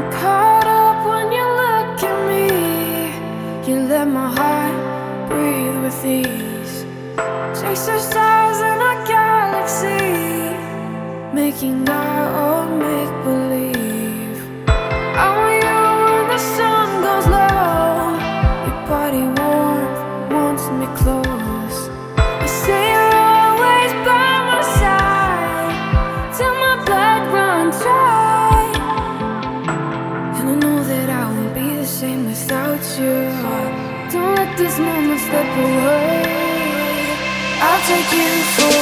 caught up when you look at me. You let my heart breathe with ease. Chase the stars in a galaxy, making our own make-believe. I want you when the sun goes low. Your body warm wants me close. You say you're always by my side till my blood runs dry. And I know that I won't be the same without you. Don't let this moment slip away. I'll take you for